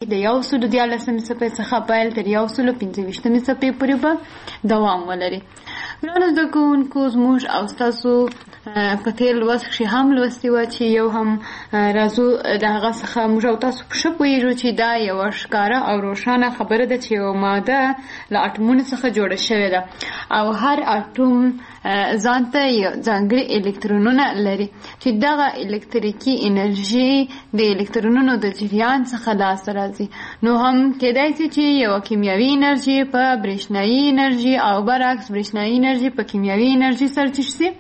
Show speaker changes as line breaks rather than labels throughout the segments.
د 114 څپې څخه پیل تر 125 څپې پورې به دوام ولري. ګرانو زده کوونکو، زموږ او ستاسو په تېر لوست کښې هم لوستي وه چې یو هم راځو د هغه څخه موږ او تاسو ښه پوهېږو چې دا یوه ښکاره او روښانه خبره ده چې یوه ماده له اټومونو څخه جوړه شوې ده او هر اټوم ځان ته ځانګړي الکترونونه لري چې دغه الکتریکي انرژي د الکترونونو د جریان څخه لاسته راځي. نو هم کېدای شي چې یوه کیمیاوي انرژي په برېښنایي انرژي او برعکس برېښنایي انرژي په کیمیاوي انرژي سره چې شي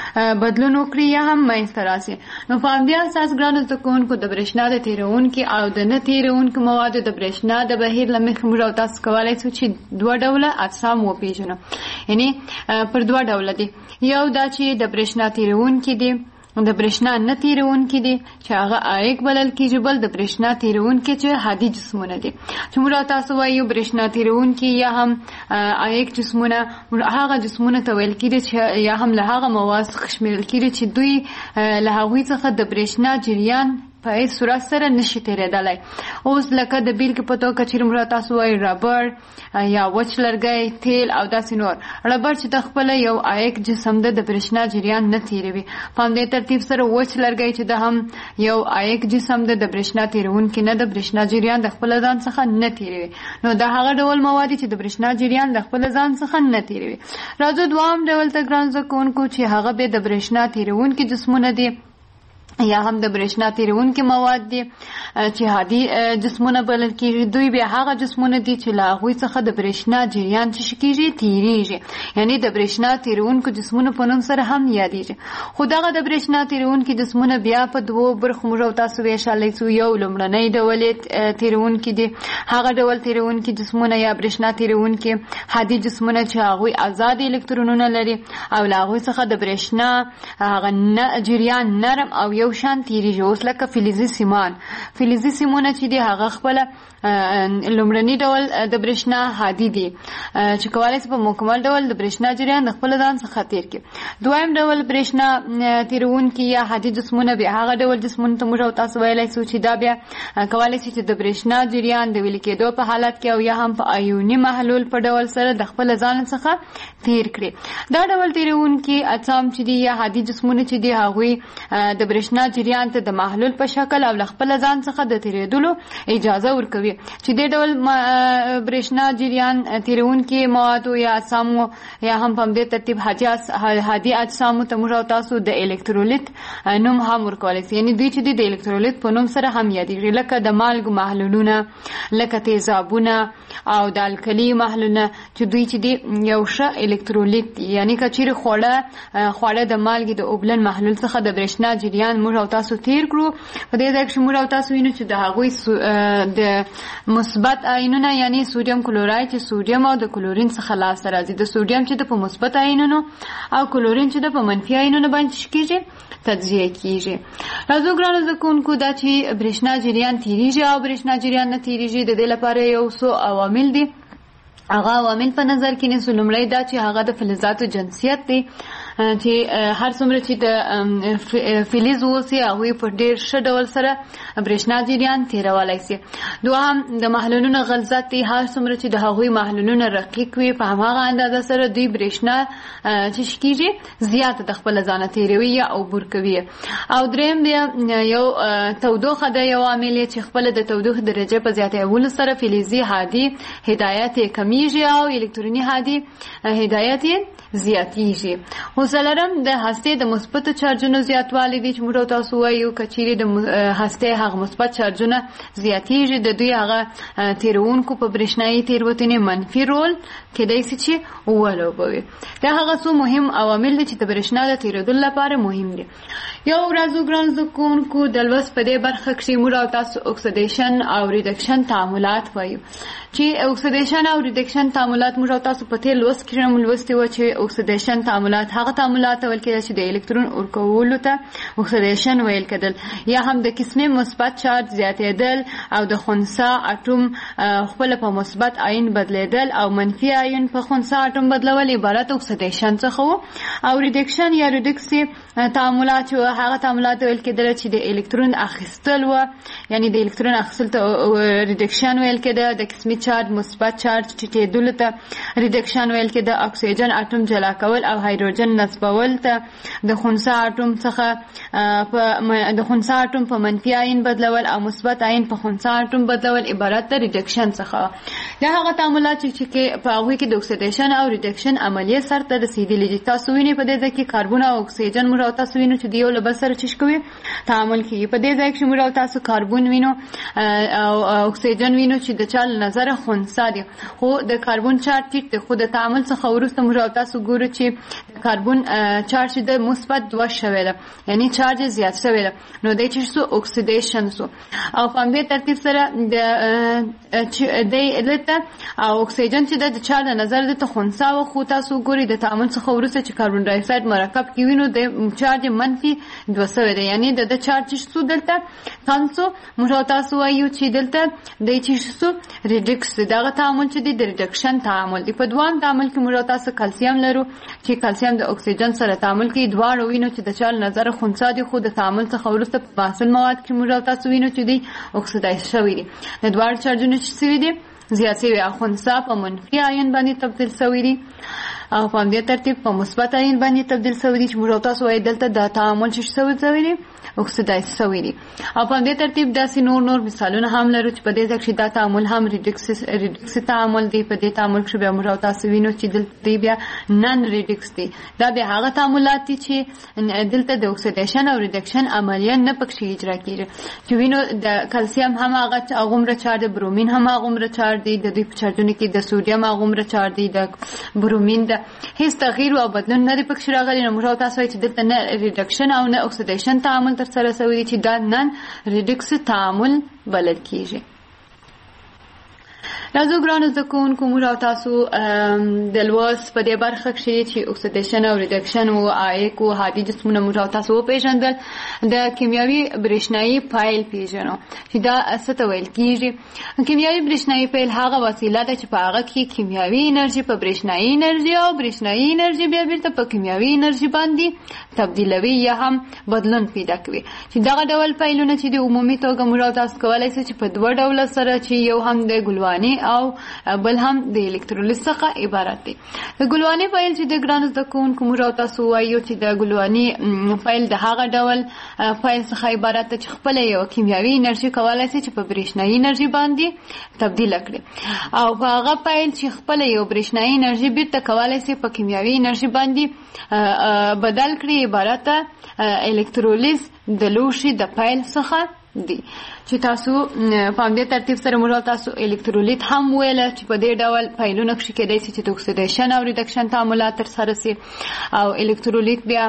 بدلون وکړي یا هم منځته راسي. نو په همدې اساس ګرانو زده کوونکو د برېښنا د تېروونکي او د نه تېروونکو موادو د برېښنا د بهیر له مخې موږ او تاسو کولی شو چې 2 ډوله اجسام وپېژنو. یعنې پر 2 ډوله دي. یو دا چې د برېښنا تېروونکي دي، د برېښنا نه تېروونکي دي چې هغه عایق بلل کېږي، بل د برېښنا تېروونکي چې هادي جسمونه دي. چې موږ تاسو وایو برېښنا تېروونکي یا هم عایق جسمونه هغه جسمونه ته ویل کېږي چې یا هم له هغه مواد څخه شمېرل کېږي چې دوی له هغوی څخه د برېښنا جریان په هیڅ صورت سره نشي تېرېدلی. اوس لکه د بیلګې په توګه چې موږ تاسو وایو ربړ یا وچ لرګی، تیل او داسې نور. ربړ چې د خپله یو عایق جسم ده د برېښنا جریان نه تېروي. په همدې ترتیب سره وچ لرګی چې د هم یو عایق جسم ده د برېښنا تېروونکي نه، د برېښنا جریان د خپله ځان څخه نه تېروي. نو دا هغه ډول مواد چې د برېښنا جریان د خپله ځان څخه نه تېروي. راځو دوام ډول ته ګران زده کوونکو چې هغه بیا د برېښنا تېروونکي جسمونه دي یا هم د برېښنا تېروونکي مواد دي چې هادي جسمونه بلل کېږي. دوی بیا هغه جسمونه دي چې له هغوی څخه د برېښنا جریان چې کېږي تېرېږي، یعنې د برېښنا تېروونکو جسمونو په نوم سره هم یادېږي. خو دغه د برېښنا تېروونکي جسمونه بیا په 2 برخو موږ او تاسو ویشلی شو. یو لومړنی ډول یې تېروونکي دي، هغه ډول تېروونکي جسمونه یا برېښنا تېروونکي هادي جسمونه چې هغوی ازاد الکترونونه لري او له هغوی څخه د برېښنا هغه جریان نرم او یو شان تیریږي. اوس لکه فلزي سیمان چې دي هغه خپله لومړني ډول د برېښنا هادي دي چې کولی شي په مکمل ډول د برېښنا جریان د خپل ځان څخه تېر کړي. دویم ډول برېښنا تېروونکي یا هادي جسمونه بیا هغه ډول جسمونو ته موږ او تاسو ویلی شو چې دا بیا کولی شي چې د برېښنا جریان د ویلي کېدو په حالت کې او یا هم په ایوني محلول په ډول سره د خپل ځان څخه تېر کړي. دا ډول تېروونکي اجسام چې دي یا هادي جسمونه چې دي هغوی د برېښنا جریان ته د محلول په شکل او له خپل ځان څخه د تېرېدلو اجازه ورکوي. چې دې ډول برېښنا جریان تېرونکي موادو یا اجسامو یا هم په همدې ترتیب هادي اجسامو ته موږ او تاسو د الکترولیت نوم هم ورکولی شي. یعنې دوی چې دي د الکترولیت په نوم سره هم یادېږي، لکه د مالګو محلولونه، لکه تیزابونه او د الکلي محلولونه چې دوی چې دي یو ښه الکترولیت دي. یعنې که چیرې خواړه د مالګې د اوبلن محلول څخه د برېښنا جریان موږ او تاسو تېر کړو، په دې ځای کښې موږ او تاسو وینو چې د هغوی د مثبت آیونونه یعنې سودیم کلوراید چې سودیم او د کلورین څخه لاسته راځي، د سودیم چې د په مثبت آیونونو او کلورین چې د په منفي آیونونو باندې کېږي تجزیه کېږي. راځو ګرانو زده کوونکو دا چې برېښنا جریان تېرېږي او برېښنا جریان نه تېرېږي د دې لپاره یو څو عوامل دي. هغه عوامل په نظر کې نیسو. لومړی دا چې هغه د فلزاتو جنسیت دی چې هر څومره چې د فلز اوسي هغوی په ډېر ښه ډول سره برېښنا جریان تېرولی شي. دوهم د محلولونو غلظت دی. هر څومره چې د هغوی محلولونه رقیق وي په هماغه اندازه سره دوی برېښنا چې کېږي زیاته د خپله ځانه تېروي یا عبور کوي. او درېیم بیا یو تودوخه ده، یو عامل یې چې خپله د تودوخې درجې په زیاتولو سره فلزي هادي هدایت یې کمیږي او الکتروني هادي هدایت یې زیاتیږي. څلورم د هستې د مثبتو چارجونو زیاتوالی دی چې موږ تاسو وایو که چیرې د هستې هغه مثبت چارجونه زیاتیږي د دوی هغه تېروونکو په برېښنایي تېروتنې منفي رول کېدای شي چې ولوبوي. دا هغه څو مهم عوامل دي چې د برېښنا د تېرېدو لپاره مهم دي. یو ورځو ګران زده کوونکو د لوست په دې برخه کښې موږ او تاسو اکسیدیشن او ریډکشن تعاملات وایو چې اکسیدیشن او ریډکشن تعاملات موږ او تاسو په تېر لوست کښې هم لوستي وو چې اکسیدیشن تعاملات هغه تعاملات ویل کېدل چې د الکترون ورکولو ته اکسیدیشن ویل کېدل، یا هم د قسمه مثبت چارج زیاتېدل او د خنثی اټوم خپل په مثبت آیون بدلیدل او منفي آیون په خنثی اټوم بدلول عبارت اکسیدیشن څخه وو. او ریډکشن یا ریډکسي تعاملات هغه تعاملات ویل کېدل چې د الکترون اخیستل و، یعنی د الکترون اخیستل ته ریډکشن ویل کېده. د قسمي چارج مثبت چارج ټیټېدلو ته ریډکشن ویل کېده. اکسیجن اټوم جلا کول او هایدروجن نصبول ته د خنثی اټوم څخه د خنثی اټوم په منفي آیون بدلول او مثبت آیون په خنثی اټوم بدلول عبارت د ریډکشن څخه. دا هغه تعاملات چې په هغه کې د اکسیدیشن او ریډکشن عملیه سره رسیدلې دي. تاسو وینئ په دې ځای کې کاربن او اکسیجن موږ او تاسو وینو چې د یو له بل سره چش کوي تعامل کوي. په دې ځای کې موږ او تاسو کاربن وینو او اکسیجن وینو چې د چا له نظر خنثی دي، خو د کاربن چارج ټیټ دی، خو د تعامل څخه وروسته موږ او تاسو ګورو چې د کاربن چارج د مثبت 2 شوی ده، یعنی چارج زیات شوی ده، نو د چ سو اکسیدیشن سو. او په دې ترتیب سره د الته او اکسیجن چې د چا له نظر د خنثی و، خو تاسو ګوري د تعامل څخه وروسته چې کاربن ډای اکساید مرکب کې وینو د چارج منفي 2 شوی ده، یعنی د چارج سو دلته تاسو موږ تاسو وایو چې دلته د چ سو ریډکس دغه تعامل چې د ریډکشن تعامل دی. په دوام تعامل کې موږ تاسو کلسیم لرو چې کلسیم د اکسیجن سره تعامل کوي. دواړه وینو چې د چا له نظر خنثی دي، خو د تعامل څخه وروسته په حاصل مواد کې موږ تاسو وینو چې دی اکسیدایز شوی دي. د دواړو چارجونو چې سوي دي زیات شوی او خنثی په منفي آیون باندې تبدیل شوی دي او په دې ترتیب په مثبت آیون باندې تبدیل شوی دي چې موږ تاسو وایي دلته د تعامل چې شوی دي اکسیدایز شوی دي. او په دې ترتیب داسې نور مثالونه هم لرو چې په دې ځکه چې دا تعامل هم ریډکس تعامل دی. په دې تعامل کې به موږ تاسو وینو چې دلته بیا نن ریډکس دی. دا به هغه تعاملات دي چې دلته د اکسیدیشن او ریډکشن عملیه نه پکې اجرا کیږي. چې وینو د کلسیم هم هغه غومره چارج، برومین هم هغه غومره چارج دی، د دې په چارجونو کې د سوډیم هغه غومره چارج دی، د برومین د هیڅ تغییر او بدلون نه پکې راغلی. نو موږ تاسو وایي چې دلته نه ریډکشن او نه اکسیدیشن تعامل تر سره شوی چې دا نن ریډکس تعامل بلل کیږي. راځو ګرانو زده کوونکو موږ او تاسو د لوست په دې برخه کې چې اکسیدیشن او ریډکشن او ایک او هادي جسمونه موږ او تاسو پیژندل. د کیمیاوي برېښنايي فایل پیژنو چې دا څه ته ویل کیږي. کیمیاوي برېښنايي فایل هغه وسیله ده چې په هغه کې کیمیاوي انرژي په برېښنايي انرژي او برېښنايي انرژي بیا بیرته په کیمیاوي انرژي باندې تبدیلوي یا هم بدلون پیدا کوي. چې دغه ډول فایلونه چې د عمومي توګه موږ او تاسو کولای شو چې په دوه ډول سره چې یو هم د ګلواني او بل هم د الکترولیت څخه عبارت دي. د ګلواني فایل چې د ګرانو زده کوونکو موږ او تاسو وایو چې د ګلواني فایل د هغه ډول فایل څخه عبارت دی چې خپل یو کیمیاوي انرژي کولای شي چې په برېښنايي انرژي باندې تبدیل کړي، او هغه فایل چې خپل یو برېښنايي انرژي بیرته کولای شي په کیمیاوي انرژي باندې بدل کړي عبارت الکترولیز د لوښي د فایل څخه دی. چې تاسو په دې ترتیب سره موږ تاسو الکترولیت هم ویل چې په دې ډول فایلونو کې کېدای شي چې د اکسیدیشن او ریډکشن تعاملات تر سره شي. او الکترولیت بیا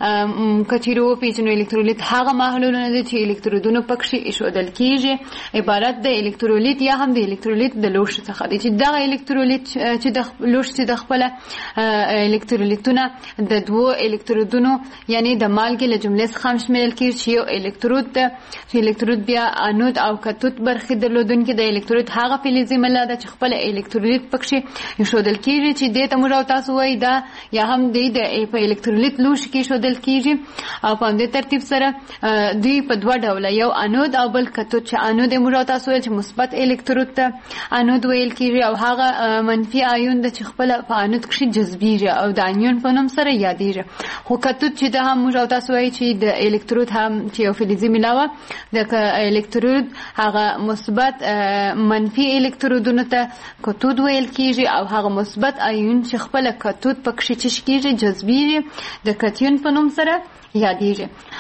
کچیرو پیژنو الکترولیت هغه محلولونه دي چې الکترودونه پکې ایښودل کیږي، عبارت د الکترولیت یا هم د الکترولیت د لوښ څخه دي. چې دا الکترولیت چې د لوښ چې د خپل الکترولیتونه د دوه الکترودونو یعنی د مالګې له جملې څخه شامل کیږي چې یو الکترود ده چې الکترود بیا انود او کاتود برخې درلودونکي د الکترولیت هغه فلزي ماده ده چې خپل الکترولیت پکې ایښودل کیږي چې دې ته موږ تاسو وایي دا یا هم د الکترولیت لوښ کې ایښودل کیږي. او په دې ترتیب سره دوی په دوه ډوله یو انود او بل کاتود. چې انود موږ تاسو وایي چې مثبت الکترود ته انود ویل کیږي او هغه منفي آیون د چې خپل په انود کې جذبیږي او د انیون په نوم سره یادېږي. خو کاتود چې دا هم موږ تاسو وایي چې د الکترود هم چې یو فلزي ملاوه د الکترود هغه مثبت منفي الکترودونو ته کاتود ویل کیږي او هغه مثبت آیون چې خپل کاتود پکې چش کیږي جذبیږي د کاتیون په نوم سره یادېږي.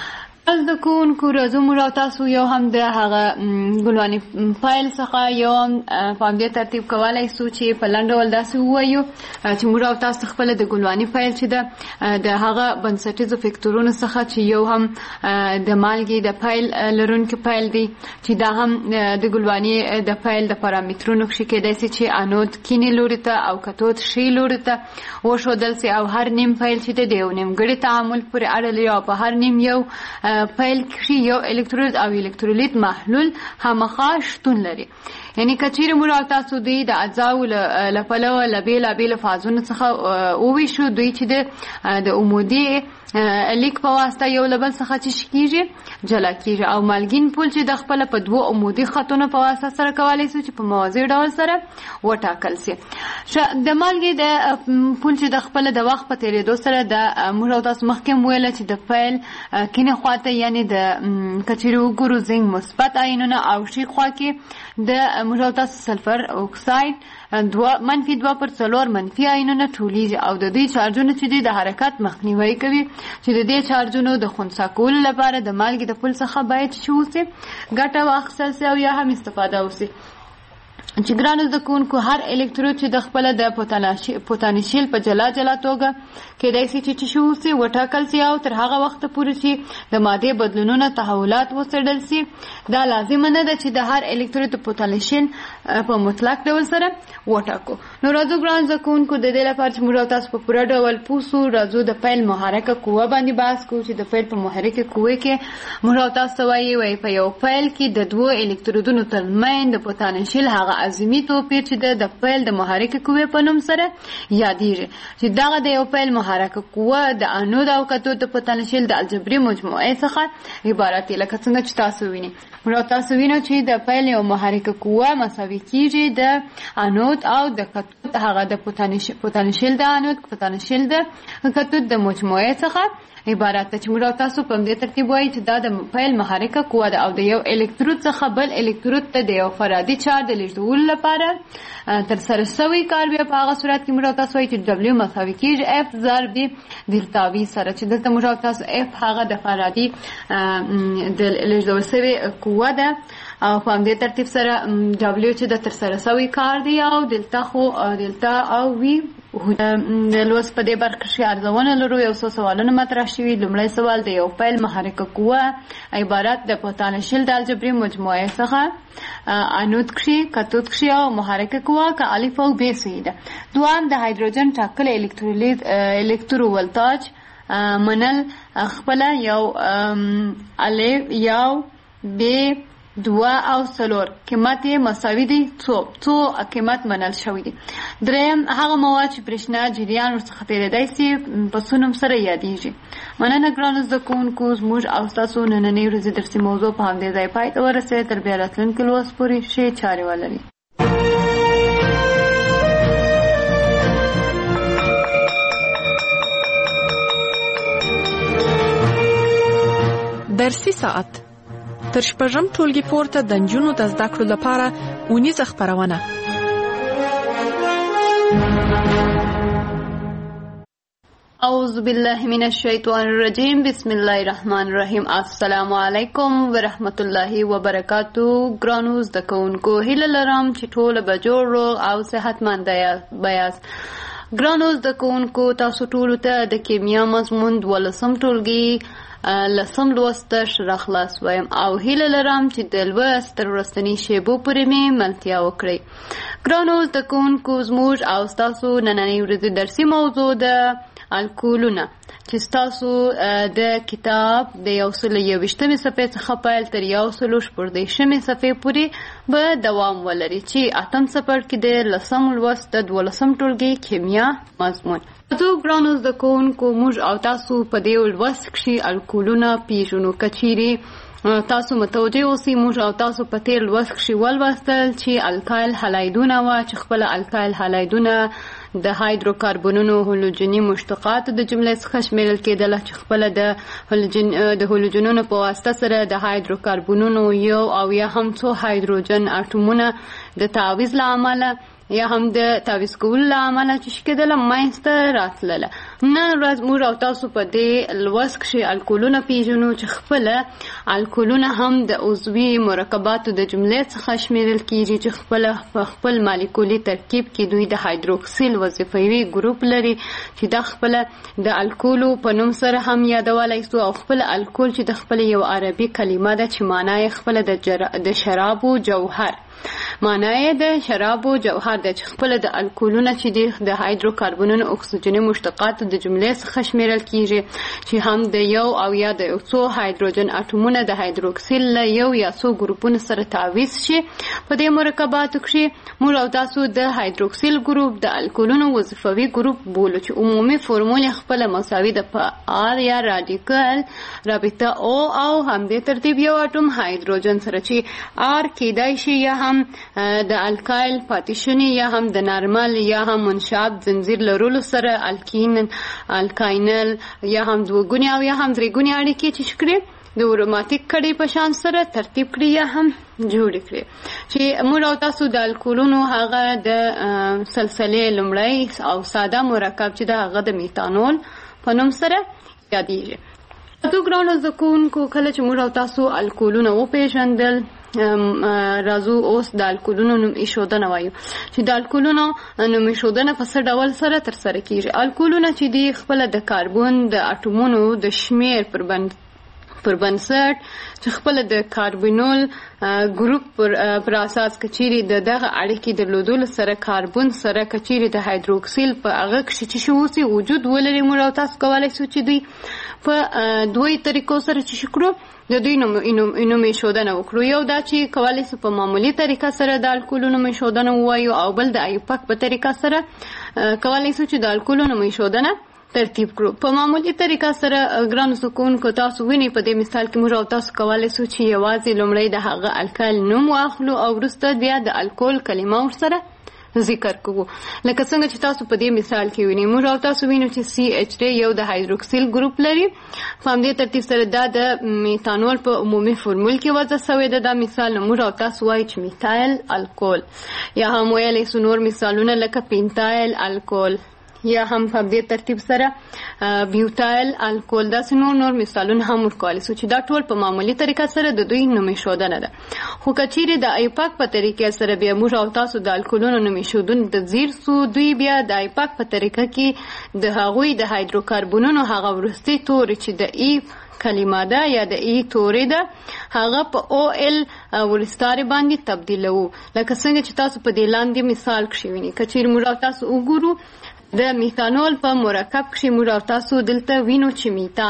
از د کوونکو راځو موږ او تاسو یو هم د هغه ګلواني فایل څخه یو په همدې ترتیب کولی سو چې په لنډ ډول داسې ووایو چې موږ او تاسو خپله د ګلواني فایل چې ده د هغه بنسټیزو فکتورونو څخه چې یو هم د مالګې د فایل لرونکي فایل دی چې دا هم د ګلواني د فایل د پارامترونو کښې کېدای سي چې انود کیڼې لوري ته او کتود ښي لوري ته وښودل سي او هر نیم فایل چې دی د یو نیمګړي تعامل پورې اړه لري او په هر نیم یو فایل کښې یو الکترولیت او الکترولیت محلول خامخا شتون لري. یعنی که چیرې موږ او تاسو دوی د اجزاو له پلوه له بېلابېلو فازونو څخه وویشو دوی چې د عمودي لیک په واسطه یو له بل څخه چې کېږي جلا کېږي او مالګین پول چې د خپله په دوو عمودي خطونو په واسطه سره کولی سو چې په موازي ډول سره وټاکل سي. د مالګې د پول چې د خپله د وخت په تېرېدو سره د موږ او تاسو مخکې هم ویله چې د فایل کیڼې خواته یعنې د که چیرې وګورو زنګ مثبت آیونونه او ښي خوا کې د موږ او تاسو سلفر اکساید -2/4 منفي آیونونه ټولیږي او د دې چارجونو چې دي د حرکت مخنیوي کوي چې د دې چارجونو د خنثی کولو لپاره د مالګې د پول څخه باید چې وسي ګټه واخیستل سي او یا هم استفاده وسي. چې ګرانو زده کوونکو هر الکترود چې د خپله د پوتانشیل په جلا جلا توګه کېدای سي چې شي وسي وټاکل سي او تر هغه وخته پورې چې د مادې بدلونونه تحولات وڅېړل سي دا لازمه نه ده چې د هر الکترود د پوتانشیل په مطلق ډول سره وټاکو. نو راځو ګرانو زده کوونکو د دې لپاره چې موږ او تاسو په پوره ډول پوه سو راځو د فیل محرکه قوه باندې بحث کوو چې د فیل په محرکه قوې کې موږ او تاسو وایي په یو فیل کې د دوو الکترودونو ترمنځ د پوتانشیل هغه عظیمي توپیر چې د فیل د محرکه قوې په نوم سره یادېږي چې دغه د یو فیل محرکه قوه د انود او کتود د پوتانشیل د الجبري مجموعې څخه عبارت دی. لکه څنګه چې تاسو وینئ موږ تاسو وینو چې د فیل یو محرکه قوه مساوي کېږي د انود او د کتود هغه د پوتانشیل د انود پوتانشیل د کتود د مجموعې څخه عبارت ده چې موږ تاسو په دې ترتیب وایي چې دا د فیل محرکه قوه ده او د یو الکترود څخه بل الکترود ته د یو فرادي چارج د لیږدولو لپاره ترسره شوی کار بیا په هغه صورت کې موږ تاسو وایي چې W مساوي کېږي F ضرب دلتا V سره چې دلته موږ تاسو F هغه د فرادي د لیږدول شوې قوه ده او په همدې ترتیب سره W چې د ترسره شوی کار دی او دلتا او V د لوست په دې برخه کې ارزونه لرو. یو څو سوالونه مطرح شوي. لومړی سوال د یو فیل محرکه قوه عبارت د پوتانشیل د الجبري مجموعې څخه انود کښې کتود کښې او محرکه قوه که الف او ب صحیح ده. دوهم د هایدروجن ټاکلی الکترو ولتاج منل خپله یو الف یو ب 2 او 4 قیمت مساوي دي څو قیمت منل شوی دي. دریم هغه مواد چې برېښنا جریان ورڅخه تېرېدی سي په څو نوم سره یادېږي. مننه ګرانو زده کوونکو زموږ او ستاسو نننۍ ورځې درسي موضوع په همدې ځای پای ته ورسېده. تر بیا راتلونکي لوست پورې ښې چارې ولرئ.
درسي ساعت تر شپږم ټولګي پورته د نجونو د زده کړو لپاره اونیزه خپرونه.
اعوذ بالله من الشیطان الرجیم. بسم الله الرحمن الرحیم. السلام علیکم ورحمت الله وبرکاتو. ګرانو زده کوونکو هیله لرم چې ټول به جوړ روغ او صحتمند یاست. ګرانو زده کوونکو تاسو ټولو ته د کیمیا مضمون 12م ټولګي لسم لوست راخلاص وایم او هیله لرم چې د لوست تر وروستنۍ شیبو پورې مې ملتیا وکړئ. ګرانو زده کوونکو زموږ او ستاسو نننۍ ورځې درسي موضوع ده الکولونه چې ستاسو د کتاب د 121 صفحې څخه پیل تر 114 صفحې پورې به دوام ولري چې 8م څپرکي د لسم لوست د 12م ټولګي کیمیا مضمون. ګرانو زده کوونکو موږ او تاسو په دې لوست کښې الکولونه پیژنو. که چیرې تاسو متوجه اوسئ موږ او تاسو په تېر لوست کښې ولوستل چې الکایل هالایدونه وه چې خپله الکایل هالایدونه د هایدروکاربونونو هولوجني مشتقاتو د جملې څخه شمیرل کېدله چې خپله د هولوجنونو په واسطه سره د هایدروکاربونونو یو او یا هم څو هایدروجن اټومونه د تعویض له امله یا هم د تعویض کولو له امله چې کېدله منځته راتلله. نن ورځ موږ او تاسو په دې لوست کښې الکولونه پیژنو چې خپل الکولونه هم د عضوي مرکباتو د جملې څخه شمیرل کیږي چې خپل مالیکولي ترکیب کې دوی د هایدروکسیل وظیفوي ګروپ لري چې دا خپل د الکولو په نوم سره هم یادولی سو او خپل الکول چې د خپل یو عربي کلمه ده چې معنی یې خپل د شرابو جوهر معنی د شرابو جوهر د خپل د الکولونه چې د هایدروکاربنونو اکسیجني مشتقاتو د جملې څخه شمیرل کیږي چې هم د یو او یا د یو څو هایدروجن اټومونه د هایدروکسیل له یو یا څو ګروپونو سره تعویض شي په دې مرکباتو کې موږ او تاسو د هایدروکسیل ګروپ د الکولونو وظیفوي ګروپ بولو چې عمومي فورمول خپل مساوي د آر یا رادیکال رابطه او همدې ترتیب یو اټوم هایدروجن سره چې آر کېدای شي یا هم د الکایل پاتیشنی یا هم د نارمل یا هم منشاب زنجیر لرلو سره الکاینل یا هم دوګونی او یا هم درېګونی اړیکې چې شکرې د اروماتیک کړي په شان سره ترتیب کړي یا هم جوړ کړي چې موږ او تاسو د الکولونو هغه د سلسلې لومړی او ساده مرکب چې د هغه د میتانول په نوم سره یادېږي. تو ګرانو زده کوونکو کله چې موږ او تاسو الکولونه وپېژندل راځو اوس د الکولونو نوم ایښودنه وایو چې د الکولونو نوم ایښودنه په څه ډول سره ترسره کیږي. الکولونه چې دی خپل د کاربن د اټومونو د شمیر پر بنسټ چې خپل د کاربنول ګروپ پر اساس کچيري دغه اړیکې درلودل سره کاربن سره کچيري د هایدروکسیل په هغه کې چې شوسي وجود ولري موږ تاسو کولای شو چې دوی په دوی طریقو سره چې شکرو د دوی نوم ایښودنه وکړو. یو دا چې کولای شو په معمولی طریقه سره د الکولونو نوم ایښودنه ووایو او بل د ایوپاک په طریقه سره کولای شو چې د الکولونو نوم ایښودنه ترتیب کړو. په معمولی طریقه سره ګرانو سکونکو تاسو ویني په دې مثال کې موږ او تاسو کولای شو چې یوازې لومړی د هغه الکایل نوم واخلو او وروسته بیا د الکول کلمه ورسره ذکر کوو. لکه څنګه چې تاسو په دې مثال کې وینئ موږ او تاسو وینو چې CH3 یو د هایدروکسیل ګروپ لري. په همدې ترتیب سره دا د میتانول په عمومي فورمول کې وضع شوی ده. دا مثال موږ او تاسو وایو چې میتایل الکول یا هم ویلی سو نور مثالونه لکه پینتایل الکول یا هم په دې ترتیب سره بیوتایل الکول داسې نور مثالونه هم ورکولی سو چې دا ټول په معمولی طریقه سره د دوی نوم ایښودنه ده. خو که چیرې د ایپاک په طریقې سره بیا موږ او تاسو د الکولونو نوم ایښودنې د ځیر سو دوی بیا د ایپاک په طریقه کې د هغوی د هایدروکاربنونو هغه وروستي توري چې د ای کلمه ده یا د ای توري ده هغه په او ال ورستاري باندې تبدیلوو. لکه څنګه چې تاسو په دې لاندې مثال کې وینئ. که چیرې موږ او تاسو وګورو د میتانول په مرکب کې موږ او تاسو دلته وینو چې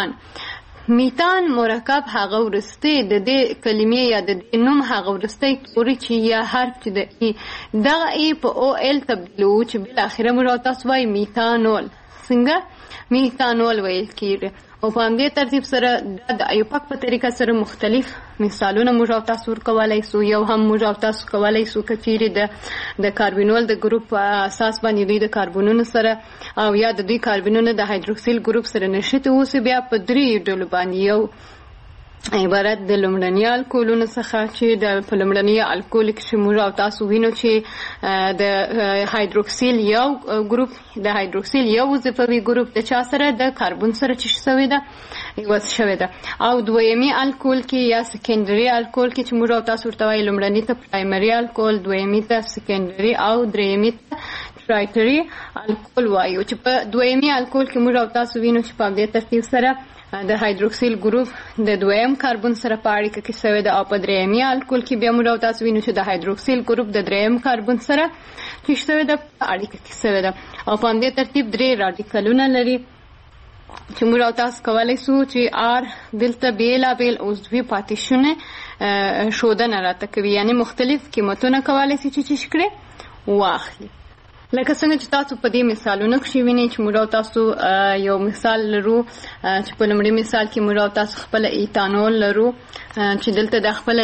میتان مرکب هغه ورسته د دې کلمې یا د نوم هغه ورسته توري چې یا حرف چې د ای دغه ای په او ال تبدیلو چې بل اخره موږ او تاسو وایي میتانول. څنګه میتانول ویل کیږي او په همدې ترتیب سره د ایوپاک په طریقه سره مختلف مثالونه موږ او تاسو ورکولی سو. یو هم موږ او تاسو کولی سو که چیرې د کاربنول د ګروپ په اساس باندې دوی د کاربنونو سره او یا د دوی کاربنونو د هایدروکسیل ګروپ سره نښتي اوسي بیا په درې ډلو باندې یو عبارت د لومړني الکولونو څخه چې د په لومړني الکول کې موږ او تاسو وینو چې د هایدروکسیل یو ګروپ د هایدروکسیل یو وظیفوي ګروپ د چا سره د کاربن سره چې شوی ده یوځ شوی ده او دویمي الکول کې یا سکندري الکول کې چې موږ او تاسو ورته وایو لومړني ته پرایمري الکول دویمي ته سکندري او دریمي ته ټرایټري الکول وایو. چې په دویمي الکول کې موږ او تاسو وینو چې په دې ترتیب سره د هایدروکسیل ګروپ د دویم کاربن سره په اړیکه کې شوی ده او په درېیمي الکول کې بیا موږ او تاسو وینو چې د هایدروکسیل ګروپ د درېیم کاربن سره چې شوی ده په اړیکه کې شوی ده او په همدې ترتیب درې راډیکلونه لري چې موږ او تاسو کولی شو چې آر دلته بېلابېل عضوي پاتې ښودنه راته کوي یعنې مختلف قیمتونه کولی شي چې کړي واخلي. لکه څنګه چې تاسو په دې مثالونو کې وینئ چې موږ او تاسو یو مثال لرو چې په لومړي مثال کې موږ او تاسو خپل ایتانول لرو چې دلته د خپل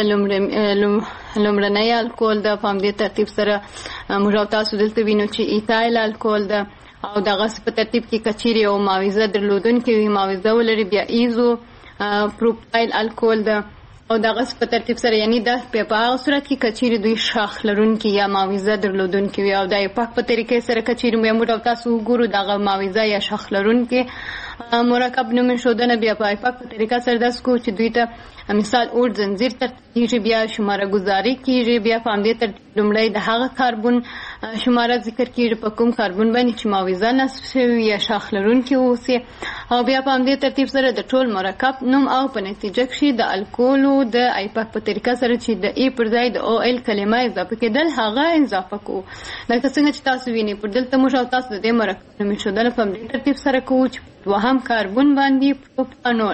لومړنی الکول د په همدې ترتیب سره موږ او تاسو دلته وینو چې ایتایل الکول ده او دغه په ترتیب کې کچيري او معاوضه درلودونکې وي معاوضه ولري بیا ایزو پروپایل الکول ده او دغه په ترتیب سره یعنی دا په هغه صورت کې کچېرې دوی شاخ لرونکي یا معاوضه درلودونکي وي او د ایپاک په طریقې سره کچېرې موږ تاسو وګورو دغه معاوضه یا شاخ لرونکي مرکب نوم ښودنه بیا په ایپاک په طریقه سره داسې کوو چې دوی ته مثال اوږد زنځیر ترتیبېږي بیا شماره ګزاري کېږي بیا په همدې ترتیب لومړی د هغه کاربون شماره ذکر کېږي په کوم کاربون باندې چې معاوضه نصب شوي یا شاخ لرونکي اوسي او بیا په همدې ترتیب سره د ټول مرکب نوم او په نتیجه کښې د الکولو د ایپاک په طریقه سره چې د ای پر ځای د او ال کلمه اضافه کېدل هغه اضافه کوو لکه څنګه چې تاسو وینئ پر دلته موږ او تاسو د دې مرکب نوم ایښودنه په همدې ترتیب سره کوو چې دوهم کاربون باندې پروپانول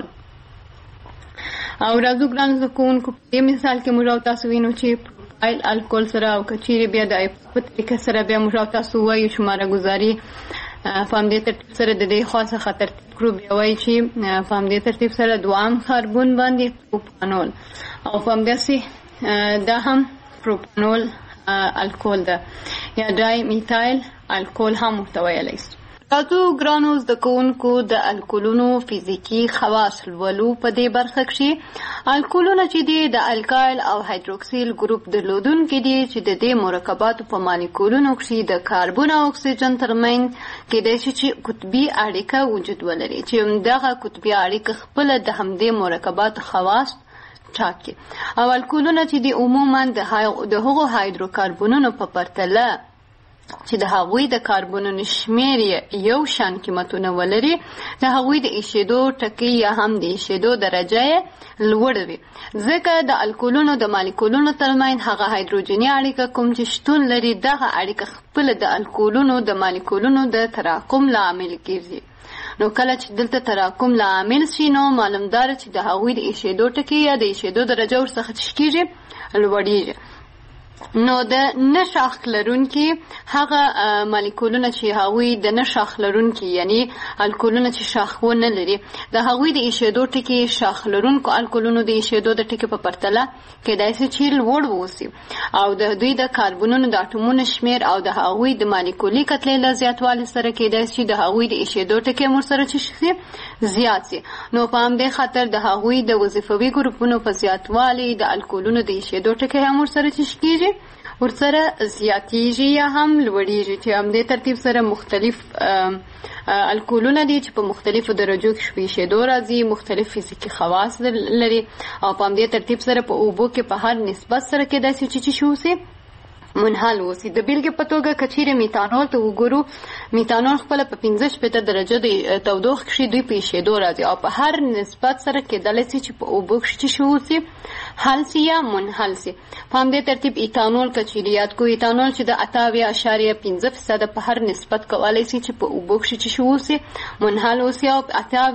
او راځو ګرانو زده کوونکو په دې مثال کې موږ او تاسو وینو چې پروپایل الکول سره او کچېرې بیا د ایپاک په طریقه سره بیا موږ او تاسو وایو شماره ګزاري په همدې ترتیب سره د دې خوا څخه ترتیب کړو بیا وایي چې په همدې ترتیب سره دوام کاربون باندې پروپانول او په همداسې دا هم پروپانول الکول ده یا ډای میتایل الکول هم ورته ویلی شو. راځو ګرانو زده کوونکو د الکولونو فزیکي خواص لولو په دې برخه کښې. الکولونه چې دي د الکایل او هایدروکسیل ګروپ درلودونکي دي چې د دې مرکباتو په مالیکولونو کښې د کاربن او اکسیجن ترمنځ کېدای شي چې قطبي اړیکه وجود ولري چې دغه قطبي اړیکه خپله د همدې مرکباتو خواص ټاکي او الکولونه چې دي عموما د هغو هایدروکاربنونو په پرتله چې د هغوی د کاربنونو شمیر یو شان قیمتونه ولري د هغوی د ایشېدو ټکي یا هم د ایشېدو درجه یې لوړه وي ځکه د الکولونو د مالیکولونو ترمنځ هغه هایدروجني اړیکه کوم چې شتون لري دغه اړیکه خپله د الکولونو د مالیکولونو د تراکم لامل ګرځي. نو کله چې دلته تراکم لامل شي نو معلومدار چې د هغوی د ایشېدو ټکي یا د ایشېدو درجه ورڅخه څه کېږي لوړېږي. نو د نه شاخ لرونکي هغه مالیکولونه چې هغوی د نه شاخ لرونکي یعنی الکولونه چې شاخ ونه لري د هغوی د ایشېدو ټکي شاخ لرونکو الکولونو د ایشېدو د ټکي په پرتله کېدای شي چې لوړ واوسي او د دوی د کاربنونو د اټومونو شمیر او د هغوی د مالیکولي کتلې له زیاتوالي سره کېدای شي د هغوی د ایشېدو ټکي هم ورسره چې شي زیات شي. نو په همدې خاطر د هغوی د وظیفوي ګروپونو په زیاتوالي د الکولونو د ایشېدو ټکي هم ورسره چې کېږي ورسره زیاتېږي یا هم لوړېږي چې همدې ترتیب سره مختلف الکولونه دي چې په مختلفو درجو کې شپېشېدو راځي مختلف فزیکي خواص لري او په همدې ترتیب سره په اوبو کې په هر نسبت سره کېدای شي چې شي اوسي منحل اوسي. د بیلګې په توګه که چیرې میتانول ته وګورو میتانول خپله په 15 درجه د تودوخې کښې دوی په ایشېدو راځي او په هر نسبت سره کېدلی شي چې په اوبو کښې چې شي اوسي حل سي یا منحل سي. په همدې ترتیب ایتانول که چیرې یاد کړو ایتانول چې د 8.5% په هر نسبت کولی شي چې په اوبو کښې چې شي اوسي منحل اوسي او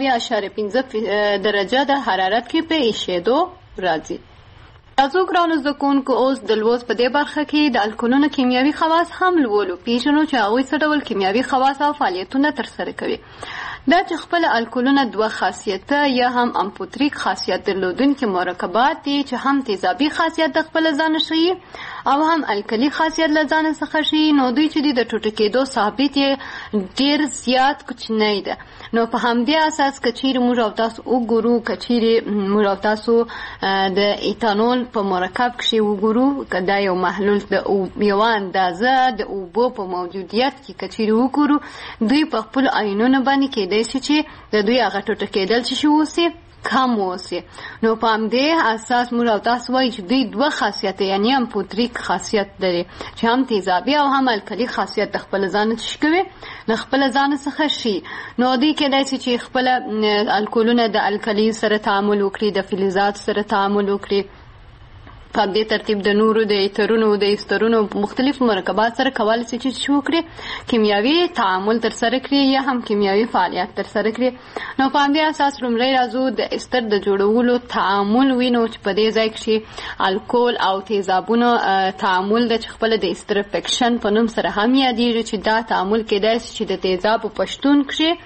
8.5 درجه د حرارت کې په ایشېدو راځي. راځو ګرانو زده کوونکو اوس د لوست په دې برخه کې د الکولونو کیمیاوي خواص هم لولو پیژنو چې هغوی څه ډول کیمیاوي خواص او فعالیتونه ترسره کوي. دا چې خپل الکولونه دوه خاصیته یا هم امفوتریک خاصیت درلودونکي مرکبات دي چې هم تیزابي خاصیت د خپل ځان ښیي او هم الکلي خاصیت له ځان څخه ښیي. نو دوی چې د ټوټه کېدو ثابت یې ډېر زیات کوچنی ده. نو په همدې اساس که چیرې موږ او تاسو وګورو که چیرې موږ او تاسو د ایتانول په مرکب کښې وګورو که دا یو محلول د یوه اندازه د اوبو په موجودیت کې که چیرې وګورو دوی په خپلو آیونونو باندې کېدای شي چې د دوی هغه ټوټه کېدل چې اوسي کم اوسي. نو په همدې اساس موږ او تاسو وایو چې دوی دوه خاصیت یعنی امفوتریک خاصیت لري چې هم تیزابي او هم الکلي خاصیت د خپل ځان څه کوي له خپل ځان څخه شي. نو دوی کېدای شي چې خپل الکولونه د الکلي سره تعامل وکړي د فلزات سره تعامل وکړي په دې ترتیب د نورو د ایترونو د ایسترونو مختلف مرکبات سره کولی شي چې وکړي کیمیاوي تعامل ترسره کړي یا هم کیمیاوي فعالیت ترسره کړي. نو په همدې اساس لومړی راځو د ایستر د جوړولو تعامل وینو چې په دې ځای کښې الکول او تیزابونو تعامل د چې خپله د استرفکشن په نوم سره هم یادېږي چې دا تعامل کېدای شي چې د تیزابو په شتون کښې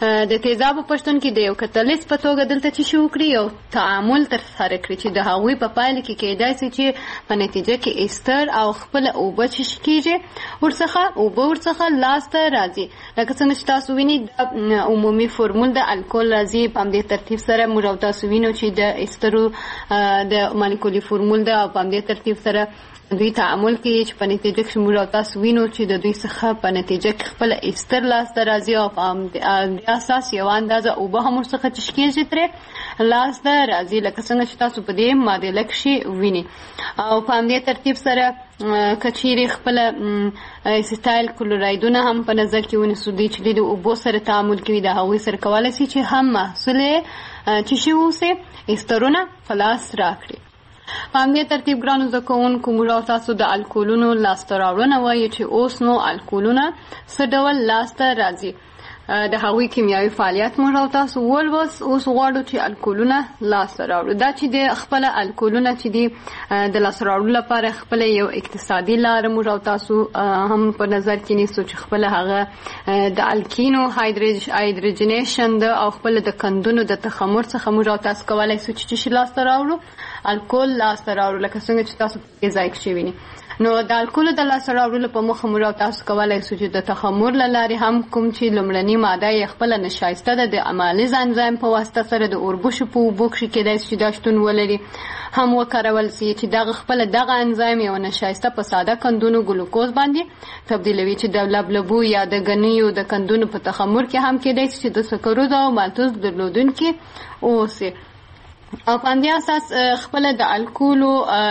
د تیزابو پښتون کې د یو کتلیست په توګه دلته چې وکړي یو تعامل ترسره کړي چې د هغوی په پایله کې کیدای شي چې په نتیجه کې استر او خپل اوبه چې کیږي ورڅخه لاسته راځي. لکه څنګه چې تاسو وینئ د عمومي فورمول د الکول راځي په همدې ترتیب سره موږ او تاسو وینو چې د استرو د مالیکولي فورمول ده او په همدې ترتیب سره دوی تعامل کوي چې په نتیجه کې موږ او تاسو وینو چې د دوی څخه په نتیجه کې خپل استر لاسته راځي او په همدې اساس یو اندازه اوبه هم ورڅخه چې کیږي ترې لاسته راځي لکه څنګه چې تاسو په دې معادله کې وینئ. او په همدې ترتیب سره کچيري خپل اسیتایل کلورایدونه هم په نظر کې ونیسو دوی چې د اوبو سره تعامل کوي د هغوی سره کولی شي چې هم محصول چې شي اوسي استرونه په لاس راکړي. په همدې ترتیب ګرانو زده کوونکو موږ او تاسو د الکولونو لاسته راوړنه وایو چې اوس نو الکولونه څه ډول لاسته راځي د هغوی کیمیاوي فعالیت موږ او تاسو اوس غواړو چې الکولونه لاسته راوړو. دا چې د خپل الکولونه چې دي د لاسته راوړلو لپاره خپل یو اقتصادي لاره موږ او تاسو هم په نظر کې نیسو چې خپل هغه د الکینو هایدروجنیشن د او خپل د کندونو د تخمر څخه موږ او تاسو کولی شو چې لاسته راوړو الکول لاسته راوړو لکه څنګه چې تاسو په دې ځای کې وینئ. نو د الکولو د لاسته راوړلو په موخه موږ او تاسو کولی شو چې د تخمر له لارې هم کوم چې لومړني ماده یې خپله نشایسته ده د امالیز انزایم په واسطه سره د اوربشو په اوبو کښې کیدای شي چې دا شتون ولري هم وکارول شي چې دغه خپله دغه انزایم یو نشایسته په ساده کندونو ګلوکوز باندې تبدیلوي چې د لبلبو یا د ګنیو د کندونو په تخمر کې هم کیدای شي چې د سکروز او مالتوز درلودونکي اوسي. او په همدې اساس خپله د الکولو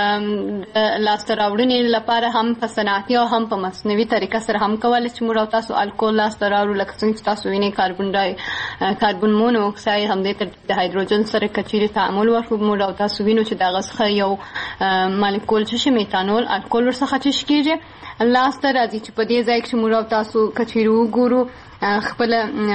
لاسته راوړنې لپاره هم په صنعتي او هم په مصنوعي طریقه سره هم کولی چې موږ او تاسو الکول لاسته راوړو لکه څنګه چې تاسو وینئ کاربن مونو اکساید همدې ترتیب د هایدروجن سره که چیرې تعامل وکړو موږ او تاسو وینو چې د هغه څخه یو مالیکول چې شي میتانول الکول ورڅخه چې کیږي لاسته راځي چې په دې ځای کې موږ او تاسو که چیرې وګورو خپل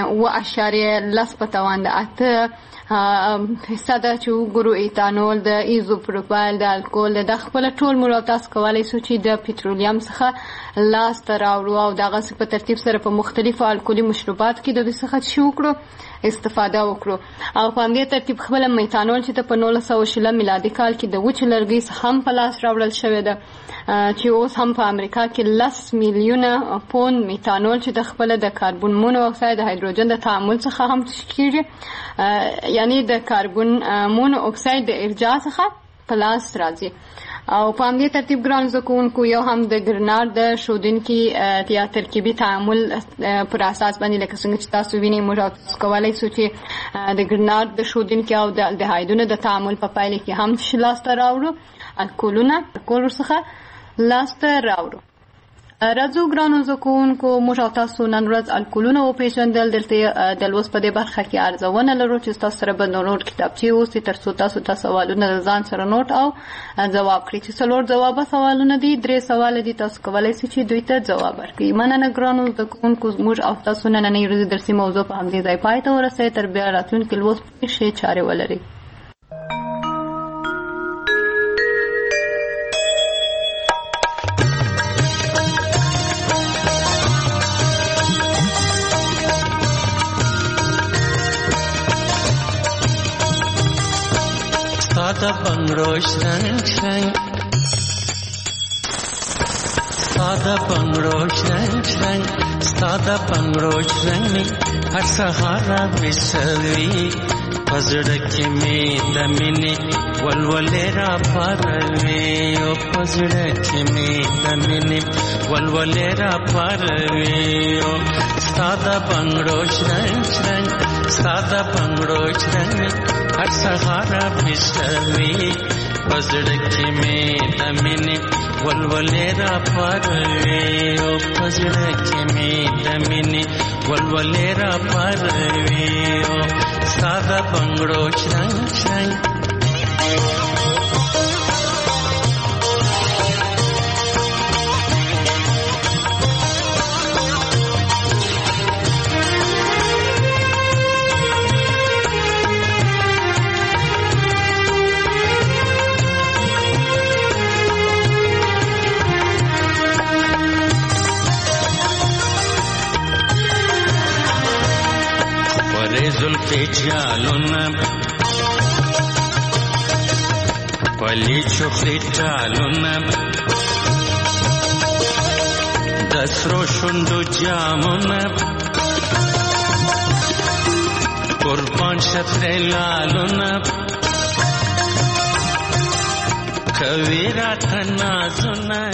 0.10 په توان د 8 حصه ده چې وګورو ایتانول د ایزوپروپایل د الکول د خپل ټول موږ او تاسو کولی شو چې د پټرولیم څخه لاسته راوړو او دغسې په ترتیب سره په مختلفو الکولي مشروباتو کې د دوی څخه چې وکړو استفاده وکړو. او په همدې ترتیب خپله میتانول چې په 1920 میلادي کال کې د وچې لرګۍ څخه هم په لاس راوړل شوې ده چې اوس هم په امریکا کې 10 میلیونه پوند میتانول چې د خپله د کاربن مونو اکساید د هایدروجن د تعامل څخه هم کیږي یعنی د کاربن مونو اکساید د ارجاع څخه په لاس راځي. او په همدې ترتیب ګرانو زده کوونکو یو هم د ګرنار د ښودونکي یا ترکیبي تعامل پر اساس باندې لکه څنګه چې تاسو وینئ موږ او تاسو کولی شو چې د ګرنار د ښودونکي او د الډهایدونو د تعامل په پایله کې هم لاسته راوړو الکولونه الکول ورڅخه لاسته راوړو. راځو ګرانو زده کوونکو موږ او تاسو نن ورځ الکولونه وپېژندل. دلته د لوست په دې برخه کې ارزونه لرو چې تاسو سره به نوټ کتابچې اوسي تر څو تاسو ته سوالونه د ځان سره نوټ او ځواب کړئ چې 4 ځوابه سوالونه دي 3 سوال دي تاسو کولی شئ چې دوی ته ځواب ورکړئ. مننه ګرانو زده کوونکو موږ او تاسو نننۍ ورځې درسي موضوع په همدې ځای پای ته ورسوئ تر بیا راتلونکي لوست پورې ښې چارې ولرئ.
Sada bangrosh rang rang, sada bangrosh rang rang, sada bangrosh rang mi har sahara bisavi, pazrak me damine walwalera parve, o pazrak me damine walwalera parve, o sada bangrosh rang rang, sada bangrosh rang mi har sahara bisavi, pazrak me damine walwalera parve, o pazrak me damine walwalera parve, o sada bangro chang chang. جالونم ولی چخلی جالونم دست روشند و جامونم قربان شطر لالونم کویرات نازونم.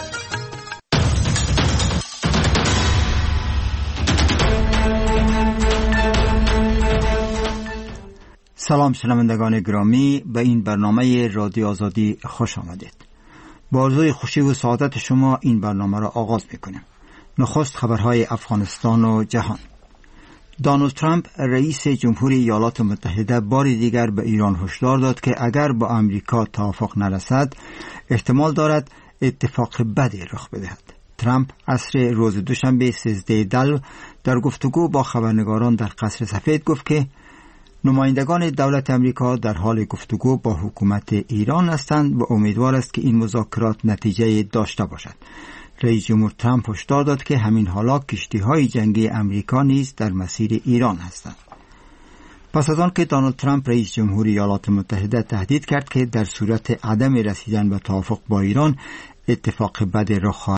سلام شنوندگان گرامی، به این برنامه رادیو آزادی خوش آمدید. با آرزوی خوشی و سعادت شما این برنامه را آغاز می‌کنیم. نخست خبرهای افغانستان و جهان. دونالد ترامپ رئیس جمهوری ایالات متحده بار دیگر به ایران هشدار داد که اگر با آمریکا توافق نرسد احتمال دارد اتفاق بدی رخ بدهد. ترامپ عصر روز دوشنبه 13 دلو در گفتگو با خبرنگاران در قصر سفید گفت که نمایندگان دولت امریکا در حال گفتگو با حکومت ایران هستند و امیدوار است که این مذاکرات نتیجه داشته باشد. رئیس جمهور ترامپ هشدار داد که همین حالا کشتی‌های جنگی امریکا نیز در مسیر ایران هستند. پس از آن که دونالد ترامپ رئیس جمهوری ایالات متحده تهدید کرد که در صورت عدم رسیدن به توافق با ایران اتفاق بد رخ